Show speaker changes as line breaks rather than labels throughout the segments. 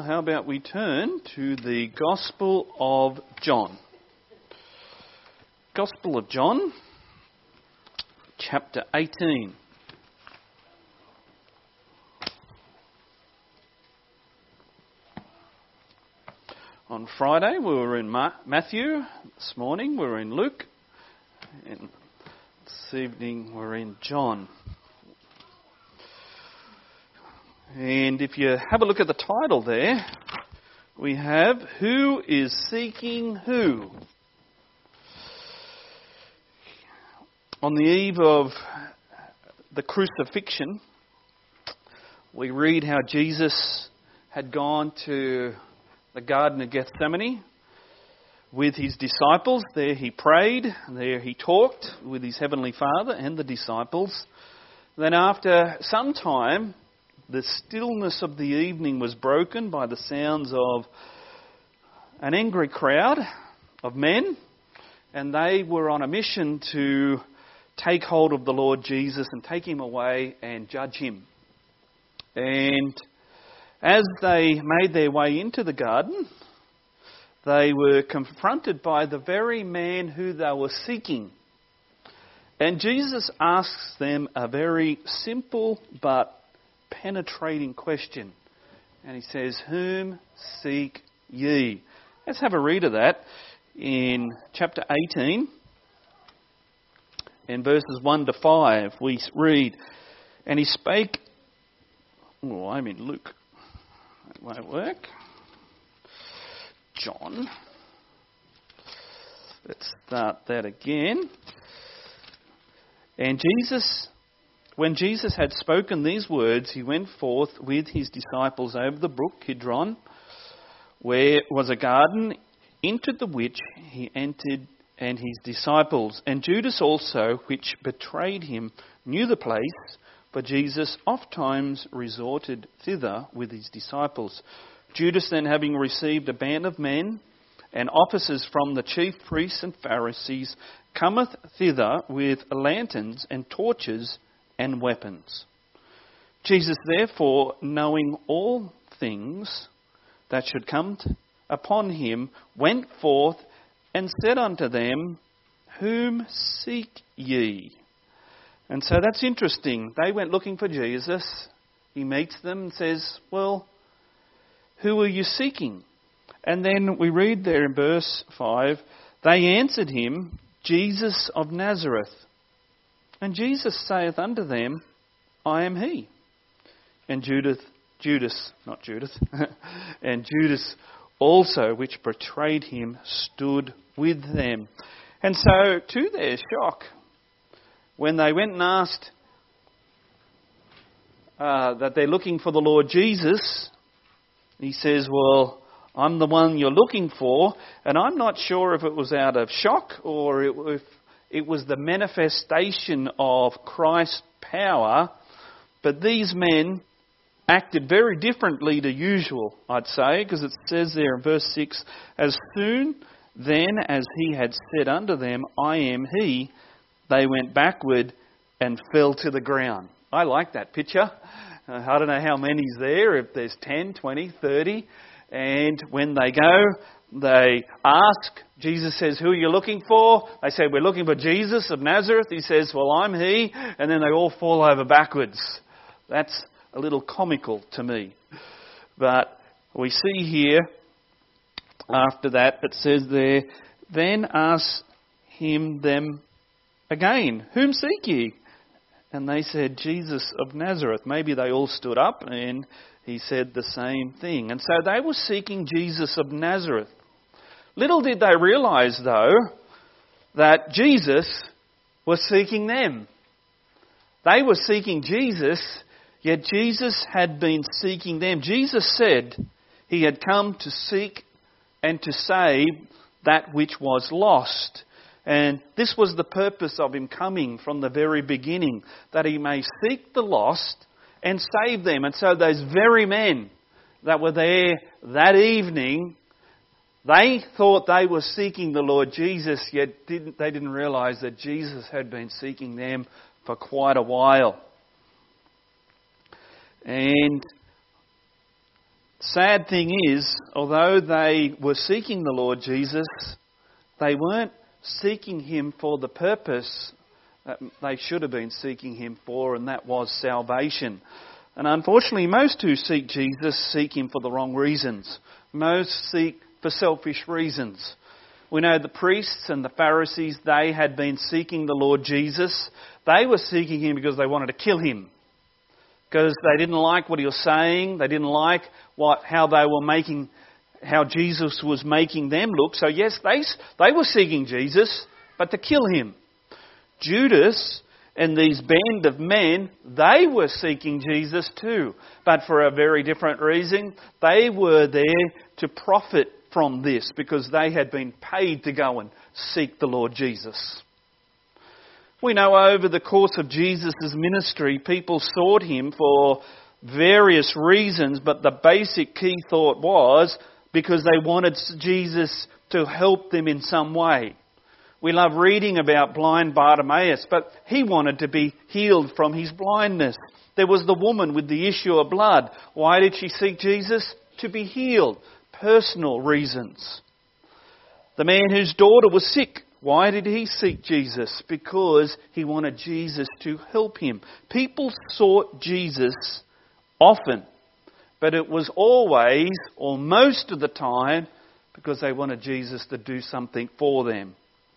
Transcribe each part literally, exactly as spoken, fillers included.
how about we turn to the Gospel of John. Gospel of John, chapter eighteen. On Friday we were in Ma- Matthew, this morning we were in Luke, and this evening we're in John. And if you have a look at the title there, we have Who is Seeking Who? On the eve of the crucifixion, we read how Jesus had gone to the Garden of Gethsemane with his disciples. There he prayed, there he talked with his Heavenly Father and the disciples. Then after some time, the stillness of the evening was broken by the sounds of an angry crowd of men, and they were on a mission to take hold of the Lord Jesus and take him away and judge him. And as they made their way into the garden, they were confronted by the very man who they were seeking. And Jesus asks them a very simple but penetrating question. And he says, "Whom seek ye?" Let's have a read of that in chapter eighteen. In verses one to five, we read, "And he spake..." Oh, I'm in Luke. That won't work. John. Let's start that again. And Jesus, when Jesus had spoken these words, he went forth with his disciples over the brook Kidron, where was a garden, into the which he entered, and his disciples. And Judas also, which betrayed him, knew the place, for Jesus ofttimes resorted thither with his disciples. Judas then, having received a band of men and officers from the chief priests and Pharisees, cometh thither with lanterns and torches and weapons. Jesus therefore, knowing all things that should come upon him, went forth and said unto them, "Whom seek ye?" And so that's interesting. They went looking for Jesus. He meets them and says, "Well, who are you seeking?" And then we read there in verse five, "They answered him, Jesus of Nazareth. And Jesus saith unto them, I am he." And Judas, Judas, not Judas, and Judas also, which betrayed him, stood with them. And so, to their shock, when they went and asked uh, that they're looking for the Lord Jesus, he says, "Well, I'm the one you're looking for." And I'm not sure if it was out of shock or if it was the manifestation of Christ's power, but these men acted very differently to usual, I'd say, because it says there in verse six, "As soon then as he had said unto them, I am he, they went backward and fell to the ground." I like that picture. Uh, I don't know how many's there, if there's ten, twenty, thirty. And when they go, they ask. Jesus says, "Who are you looking for?" They say, "We're looking for Jesus of Nazareth." He says, "Well, I'm he." And then they all fall over backwards. That's a little comical to me. But we see here, after that, it says there, "Then ask him them again, Whom seek ye?" And they said, "Jesus of Nazareth." Maybe they all stood up and he said the same thing. And so they were seeking Jesus of Nazareth. Little did they realise, though, that Jesus was seeking them. They were seeking Jesus, yet Jesus had been seeking them. Jesus said he had come to seek and to save that which was lost. And this was the purpose of him coming from the very beginning, that he may seek the lost and save them. And so those very men that were there that evening, they thought they were seeking the Lord Jesus, yet didn't, they didn't realise that Jesus had been seeking them for quite a while. And sad thing is, although they were seeking the Lord Jesus, they weren't seeking him for the purpose that they should have been seeking him for, and that was salvation. And unfortunately, most who seek Jesus seek him for the wrong reasons. Most seek for selfish reasons. We know the priests and the Pharisees, they had been seeking the Lord Jesus. They were seeking him because they wanted to kill him. Because they didn't like what he was saying. They didn't like what how they were making, how Jesus was making them look. So yes, they, they were seeking Jesus, but to kill him. Judas and these band of men, they were seeking Jesus too, but for a very different reason. They were there to profit from this because they had been paid to go and seek the Lord Jesus. We know over the course of Jesus' ministry, people sought him for various reasons, but the basic key thought was because they wanted Jesus to help them in some way. We love reading about blind Bartimaeus, but he wanted to be healed from his blindness. There was the woman with the issue of blood. Why did she seek Jesus? To be healed. Personal reasons. The man whose daughter was sick. Why did he seek Jesus? Because he wanted Jesus to help him. People sought Jesus often, but it was always, or most of the time, because they wanted Jesus to do something for them.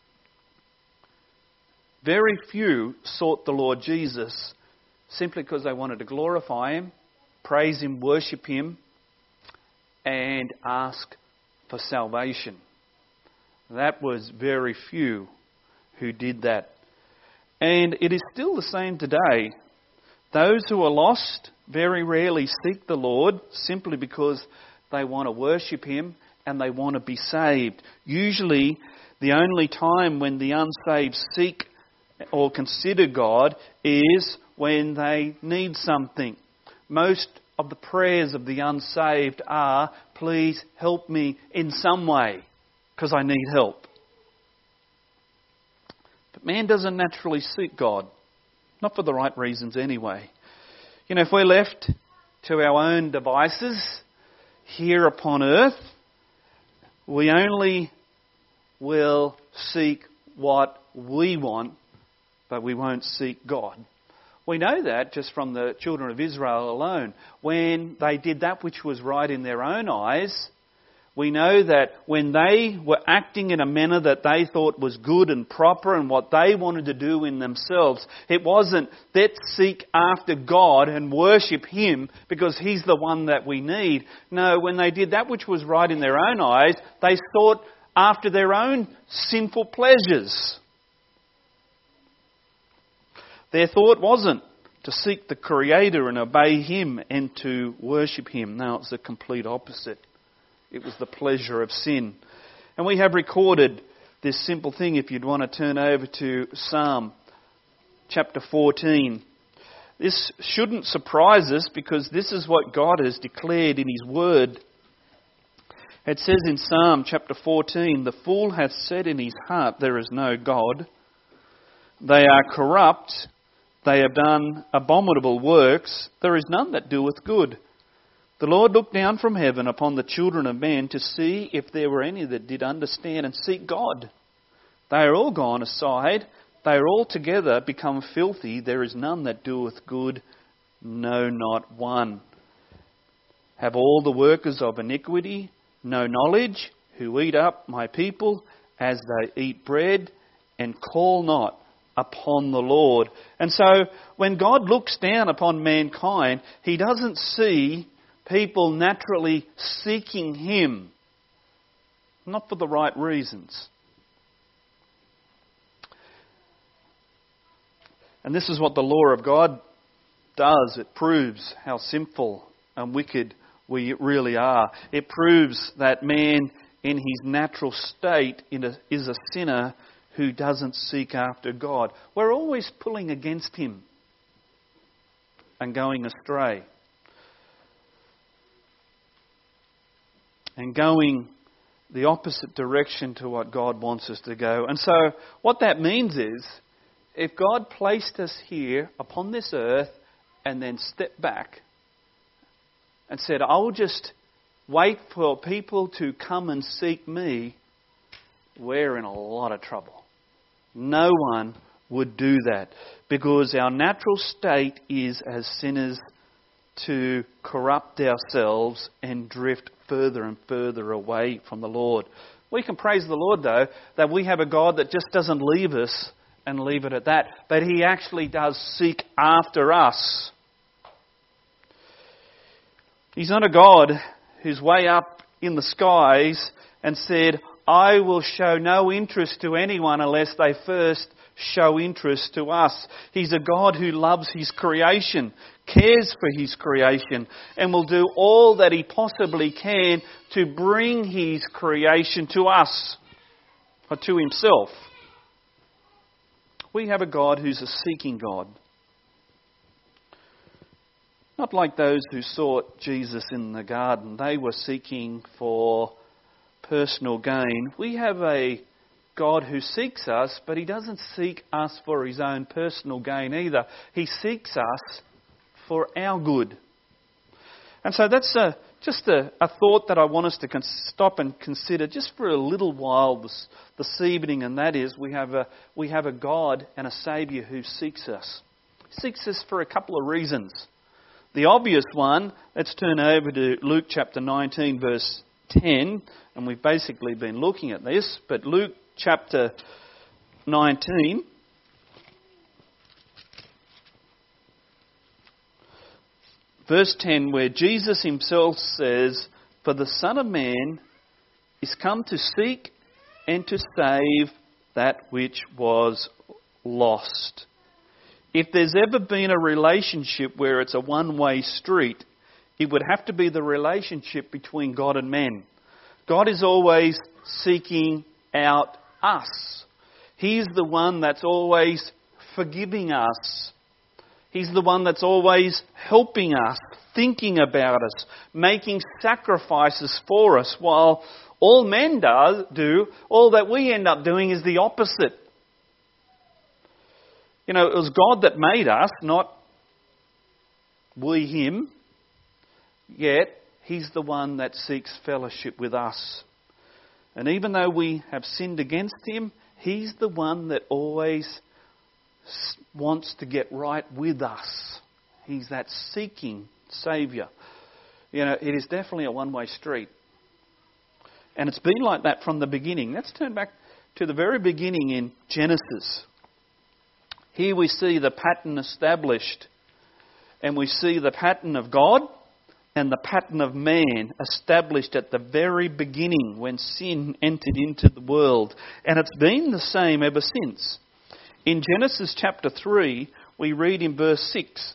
Very few sought the Lord Jesus simply because they wanted to glorify him, praise him, worship him, and ask for salvation. That was very few who did that. And it is still the same today. Those who are lost very rarely seek the Lord simply because they want to worship him and they want to be saved. Usually the only time when the unsaved seek or consider God is when they need something. Most of the prayers of the unsaved are, please help me in some way, because I need help. But man doesn't naturally seek God. Not for the right reasons anyway. You know, if we're left to our own devices here upon earth, we only will seek what we want, but we won't seek God. We know that just from the children of Israel alone. When they did that which was right in their own eyes, we know that when they were acting in a manner that they thought was good and proper and what they wanted to do in themselves, it wasn't, let's seek after God and worship him because he's the one that we need. No, when they did that which was right in their own eyes, they sought after their own sinful pleasures. Their thought wasn't to seek the Creator and obey him and to worship him. No, it's the complete opposite. It was the pleasure of sin. And we have recorded this simple thing if you'd want to turn over to Psalm chapter fourteen. This shouldn't surprise us because this is what God has declared in his word. It says in Psalm chapter fourteen, the fool hath said in his heart, there is no God. They are corrupt. They have done abominable works. There is none that doeth good. The Lord looked down from heaven upon the children of men to see if there were any that did understand and seek God. They are all gone aside. They are all together become filthy. There is none that doeth good, no, not one. Have all the workers of iniquity no knowledge, who eat up my people as they eat bread, and call not upon the Lord. And so when God looks down upon mankind, he doesn't see people naturally seeking him, not for the right reasons. And this is what the law of God does. It proves how sinful and wicked we really are. It proves that man in his natural state is a sinner who doesn't seek after God. We're always pulling against him and going astray. And going the opposite direction to what God wants us to go. And so what that means is, if God placed us here upon this earth and then stepped back and said, I'll just wait for people to come and seek me, we're in a lot of trouble. No one would do that, because our natural state is as sinners to corrupt ourselves and drift further and further away from the Lord. We can praise the Lord, though, that we have a God that just doesn't leave us and leave it at that, but He actually does seek after us. He's not a God who's way up in the skies and said, I will show no interest to anyone unless they first show interest to us. He's a God who loves His creation, cares for His creation, and will do all that He possibly can to bring His creation to us, or to Himself. We have a God who's a seeking God. Not like those who sought Jesus in the garden. They were seeking for personal gain. We have a God who seeks us, but He doesn't seek us for His own personal gain either. He seeks us for our good. And so that's a, just a, a thought that I want us to con- stop and consider just for a little while this, this evening, and that is we have a we have a God and a Saviour who seeks us. He seeks us for a couple of reasons. The obvious one, let's turn over to Luke chapter nineteen, verse ten, and we've basically been looking at this, but Luke chapter nineteen, verse ten, where Jesus Himself says, "For the Son of Man is come to seek and to save that which was lost." If there's ever been a relationship where it's a one-way street, it would have to be the relationship between God and man. God is always seeking out us. He's the one that's always forgiving us. He's the one that's always helping us, thinking about us, making sacrifices for us, while all men do, do all that we end up doing is the opposite. You know, it was God that made us, not we Him. Yet, He's the one that seeks fellowship with us. And even though we have sinned against Him, He's the one that always wants to get right with us. He's that seeking Saviour. You know, it is definitely a one-way street. And it's been like that from the beginning. Let's turn back to the very beginning in Genesis. Here we see the pattern established, and we see the pattern of God and the pattern of man established at the very beginning when sin entered into the world. And it's been the same ever since. In Genesis chapter three, we read in verse six,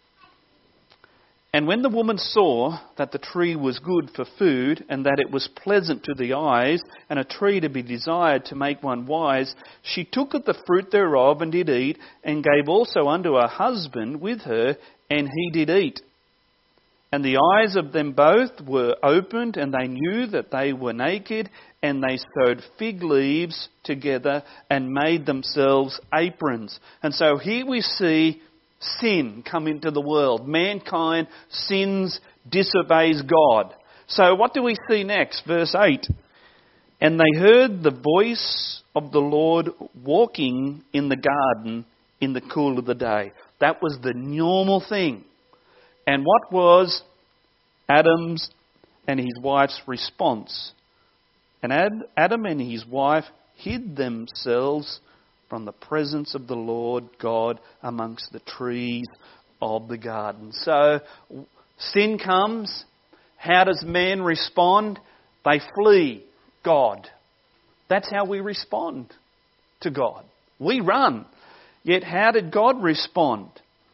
"And when the woman saw that the tree was good for food, and that it was pleasant to the eyes, and a tree to be desired to make one wise, she took of the fruit thereof and did eat, and gave also unto her husband with her, and he did eat. And the eyes of them both were opened, and they knew that they were naked, and they sewed fig leaves together and made themselves aprons." And so here we see sin come into the world. Mankind sins, disobeys God. So what do we see next? Verse eight. "And they heard the voice of the Lord walking in the garden in the cool of the day." That was the normal thing. And what was Adam's and his wife's response? And Adam and his wife hid themselves from the presence of the Lord God amongst the trees of the garden. So sin comes. How does man respond? They flee God. That's how we respond to God. We run. Yet how did God respond?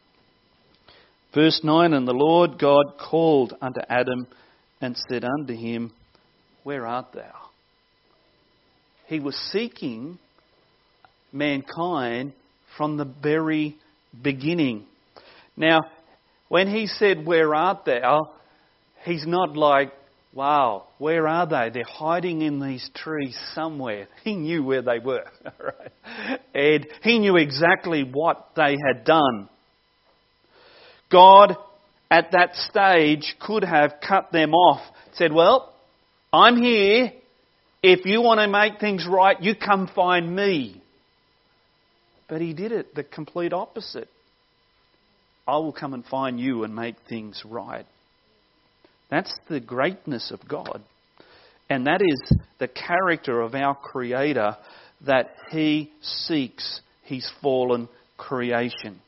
Verse nine, "And the Lord God called unto Adam and said unto him, Where art thou?" He was seeking mankind from the very beginning. Now, when he said, "Where art thou?" he's not like, wow, where are they? They're hiding in these trees somewhere. He knew where they were. Right? And he knew exactly what they had done. God, at that stage, could have cut them off said, well, I'm here. If you want to make things right, you come find me. But he did it the complete opposite. I will come and find you and make things right. That's the greatness of God. And that is the character of our Creator, that He seeks His fallen creation.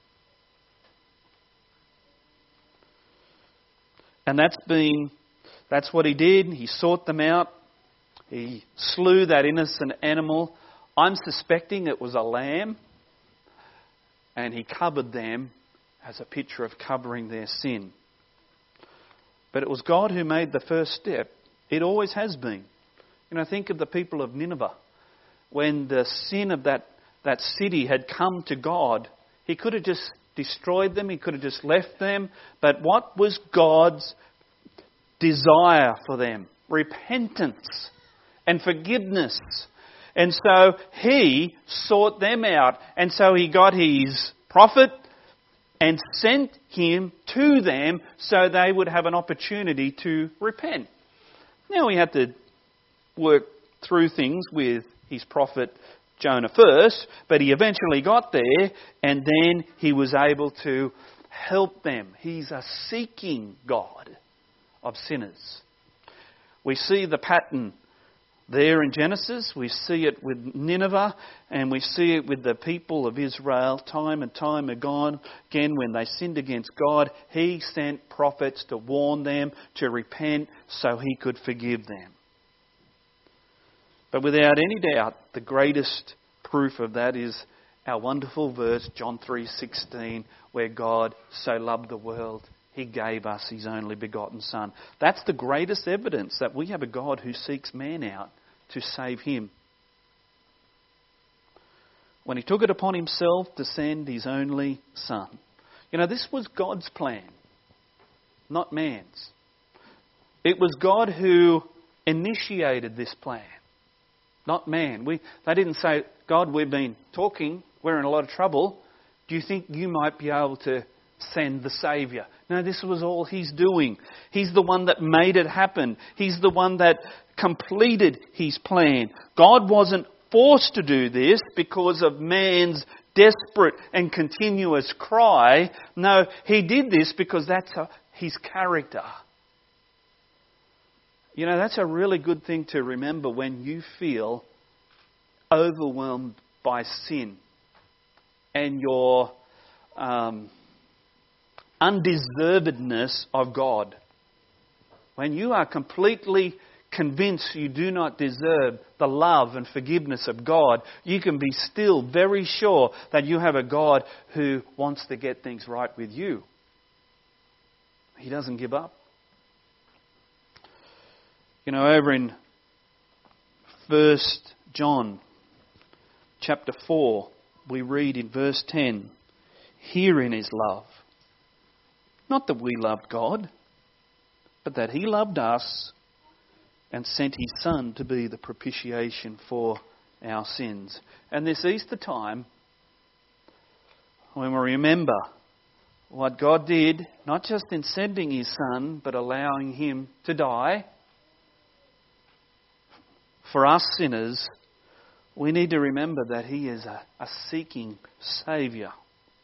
And that's been, that's what He did. He sought them out. He slew that innocent animal. I'm suspecting it was a lamb. And He covered them as a picture of covering their sin. But it was God who made the first step. It always has been. You know, think of the people of Nineveh. When the sin of that, that city had come to God, He could have just destroyed them. He could have just left them. But what was God's desire for them? Repentance and forgiveness. And so He sought them out. And so He got His prophet and sent him to them so they would have an opportunity to repent. Now He had to work through things with His prophet Jonah first, but He eventually got there, and then He was able to help them. He's a seeking God of sinners. We see the pattern there in Genesis. We see it with Nineveh, and we see it with the people of Israel time and time again. Again, when they sinned against God, He sent prophets to warn them to repent so He could forgive them. But without any doubt, the greatest proof of that is our wonderful verse, John three sixteen, where God so loved the world, He gave us His only begotten Son. That's the greatest evidence that we have a God who seeks man out to save him. When He took it upon Himself to send His only Son. You know, this was God's plan, not man's. It was God who initiated this plan, not man. We, they didn't say, God, we've been talking, we're in a lot of trouble. Do you think you might be able to send the Saviour? No, this was all He's doing. He's the one that made it happen. He's the one that completed His plan. God wasn't forced to do this because of man's desperate and continuous cry. No, He did this because that's a, His character. You know, that's a really good thing to remember when you feel overwhelmed by sin and your um, undeservedness of God. When you are completely convinced you do not deserve the love and forgiveness of God, you can be still very sure that you have a God who wants to get things right with you. He doesn't give up. You know, over in First John chapter four, we read in verse ten, "Herein is love. Not that we loved God, but that He loved us and sent His Son to be the propitiation for our sins." And this Easter time, when we remember what God did, not just in sending His Son, but allowing Him to die for us sinners, we need to remember that He is a, a seeking Saviour.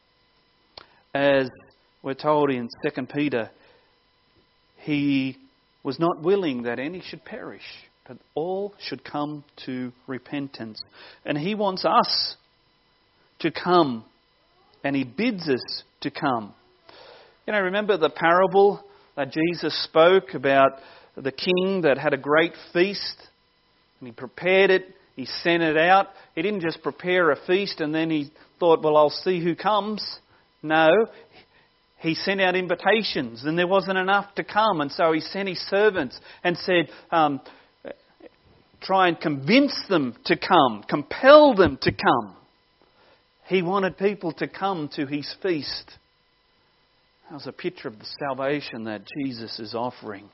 As we're told in Second Peter, He was not willing that any should perish, but all should come to repentance. And He wants us to come, and He bids us to come. You know, remember the parable that Jesus spoke about the king that had a great feast, and he prepared it, he sent it out. He didn't just prepare a feast and then he thought, well, I'll see who comes. No, He sent out invitations and there wasn't enough to come. And so He sent His servants and said, um, try and convince them to come, compel them to come. He wanted people to come to His feast. That was a picture of the salvation that Jesus is offering.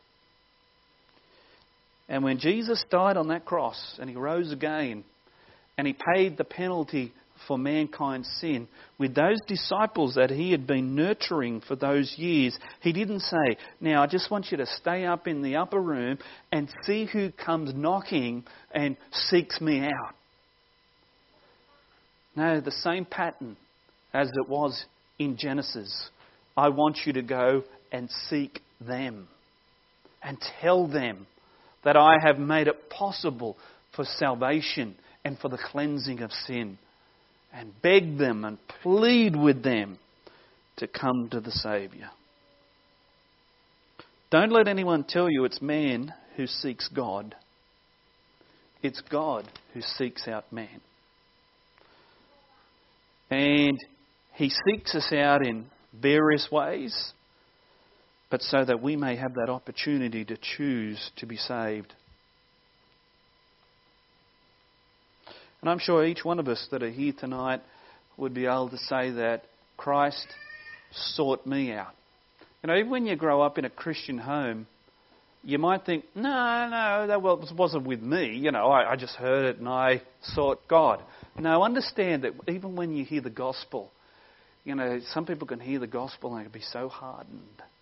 And when Jesus died on that cross and He rose again and He paid the penalty for mankind's sin. With those disciples that he had been nurturing for those years, he didn't say, now I just want you to stay up in the upper room and see who comes knocking and seeks me out. No, the same pattern as it was in Genesis. I want you to go and seek them and tell them that I have made it possible for salvation and for the cleansing of sin. And beg them and plead with them to come to the Saviour. Don't let anyone tell you it's man who seeks God. It's God who seeks out man. And he seeks us out in various ways, but so that we may have that opportunity to choose to be saved. And I'm sure each one of us that are here tonight would be able to say that Christ sought me out. You know, even when you grow up in a Christian home, you might think, no, no, that wasn't with me. You know, I, I just heard it and I sought God. No, understand that even when you hear the gospel, you know, some people can hear the gospel and it can be so hardened.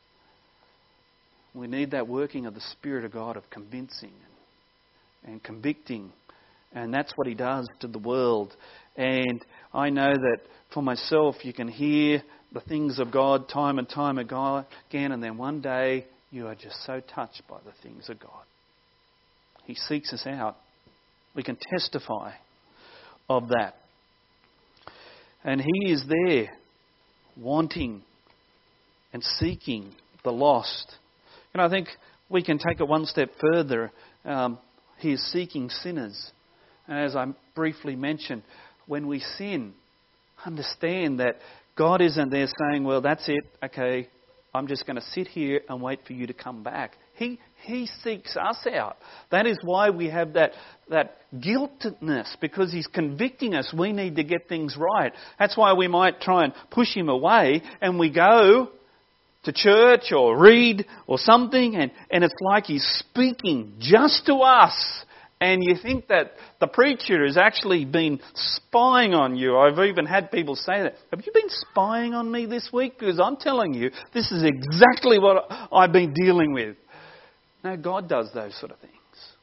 We need that working of the Spirit of God of convincing and, and convicting. And that's what he does to the world. And I know that for myself, you can hear the things of God time and time again, and then one day you are just so touched by the things of God. He seeks us out. We can testify of that. And he is there wanting and seeking the lost. And I think we can take it one step further. Um, he is seeking sinners. And as I briefly mentioned, when we sin, understand that God isn't there saying, well, that's it, okay, I'm just going to sit here and wait for you to come back. He he seeks us out. That is why we have that, that guiltiness, because he's convicting us. We need to get things right. That's why we might try and push him away, and we go to church or read or something, and, and it's like he's speaking just to us. And you think that the preacher has actually been spying on you. I've even had people say that. Have you been spying on me this week? Because I'm telling you, this is exactly what I've been dealing with. No, God does those sort of things.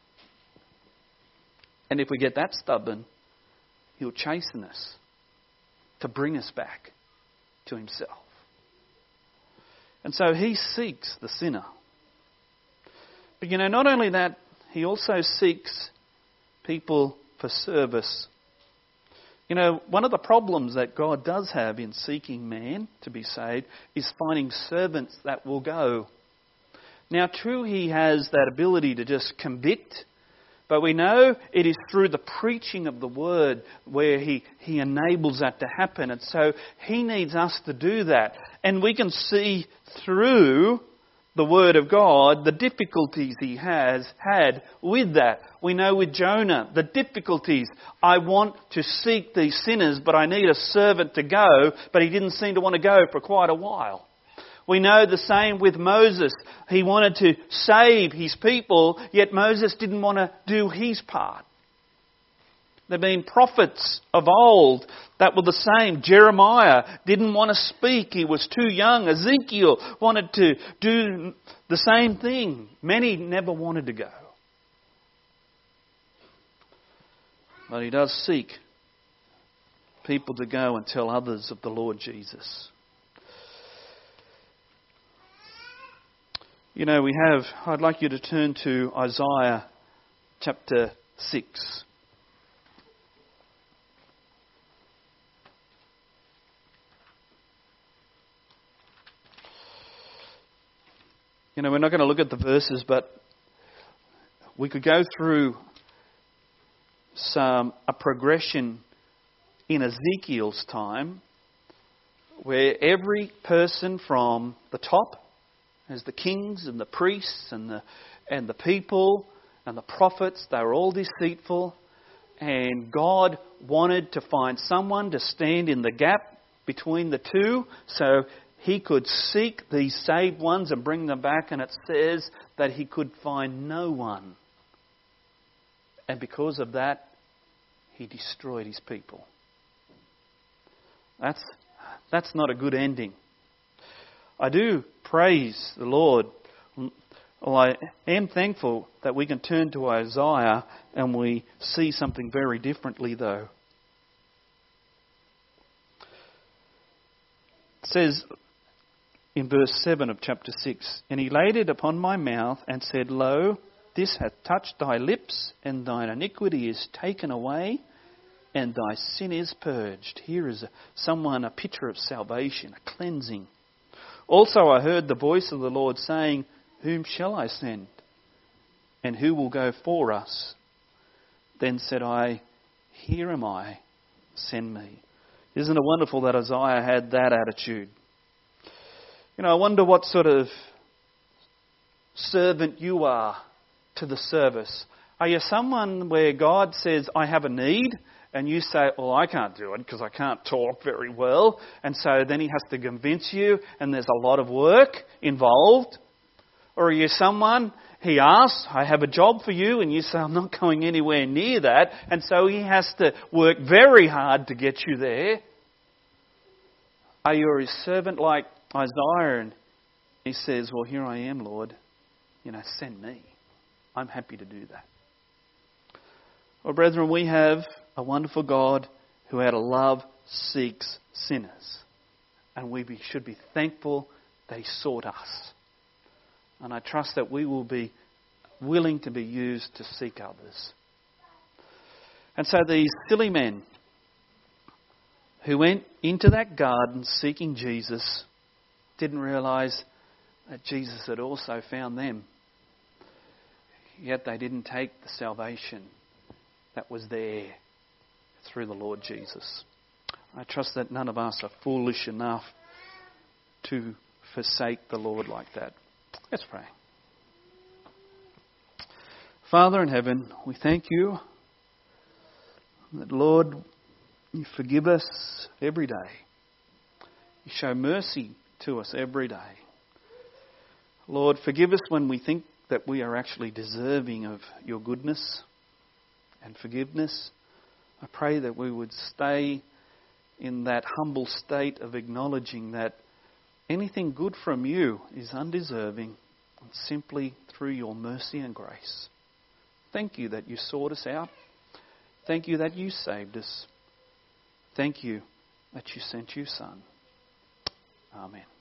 And if we get that stubborn, he'll chasten us to bring us back to himself. And so he seeks the sinner. But you know, not only that, he also seeks people for service. You know, one of the problems that God does have in seeking man to be saved is finding servants that will go. Now, true, he has that ability to just convict, but we know it is through the preaching of the word where he, he enables that to happen. And so he needs us to do that. And we can see through the Word of God, the difficulties he has had with that. We know with Jonah, the difficulties. I want to seek these sinners, but I need a servant to go, but he didn't seem to want to go for quite a while. We know the same with Moses. He wanted to save his people, yet Moses didn't want to do his part. There have been prophets of old that were the same. Jeremiah didn't want to speak. He was too young. Ezekiel wanted to do the same thing. Many never wanted to go. But he does seek people to go and tell others of the Lord Jesus. You know, we have, I'd like you to turn to Isaiah chapter six. You know, we're not going to look at the verses, but we could go through some a progression in Ezekiel's time where every person from the top, as the kings and the priests and the and the people and the prophets, they were all deceitful, and God wanted to find someone to stand in the gap between the two, so he could seek these saved ones and bring them back, and it says that he could find no one. And because of that, he destroyed his people. That's, that's not a good ending. I do praise the Lord. Well, I am thankful that we can turn to Isaiah and we see something very differently though. It says in verse seven of chapter six, "And he laid it upon my mouth and said, Lo, this hath touched thy lips, and thine iniquity is taken away, and thy sin is purged." Here is a, someone, a picture of salvation, a cleansing. "Also I heard the voice of the Lord saying, Whom shall I send? And who will go for us? Then said I, Here am I, send me." Isn't it wonderful that Isaiah had that attitude? You know, I wonder what sort of servant you are to the service. Are you someone where God says, I have a need, and you say, well, I can't do it because I can't talk very well, and so then he has to convince you, and there's a lot of work involved? Or are you someone, he asks, I have a job for you, and you say, I'm not going anywhere near that, and so he has to work very hard to get you there? Are you his servant like Isaiah, and he says, well, here I am, Lord, you know, send me. I'm happy to do that. Well, brethren, we have a wonderful God who out of love seeks sinners, and we be, should be thankful that he sought us. And I trust that we will be willing to be used to seek others. And so these silly men who went into that garden seeking Jesus didn't realise that Jesus had also found them. Yet they didn't take the salvation that was there through the Lord Jesus. I trust that none of us are foolish enough to forsake the Lord like that. Let's pray. Father in heaven, we thank you that, Lord, you forgive us every day. You show mercy to us every day. Lord, forgive us when we think that we are actually deserving of your goodness and forgiveness. I pray that we would stay in that humble state of acknowledging that anything good from you is undeserving and simply through your mercy and grace. Thank you that you sought us out. Thank you that you saved us. Thank you that you sent your Son. Amen.